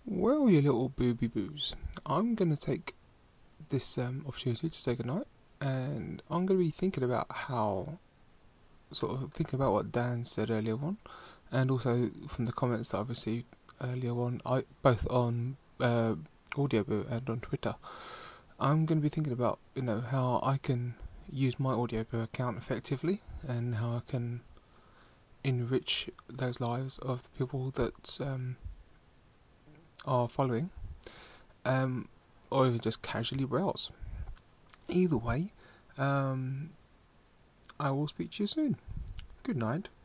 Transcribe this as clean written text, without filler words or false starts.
Well, you little booby boos, I'm going to take this opportunity to say goodnight, and I'm going to be thinking about thinking about what Dan said earlier on, and also from the comments that I've received earlier on, both on Audioboo and on Twitter. I'm going to be thinking about, how I can use my Audioboo account effectively, and how I can enrich those lives of the people that are following, um, or even just casually browse. Either way, I will speak to you soon. Good night.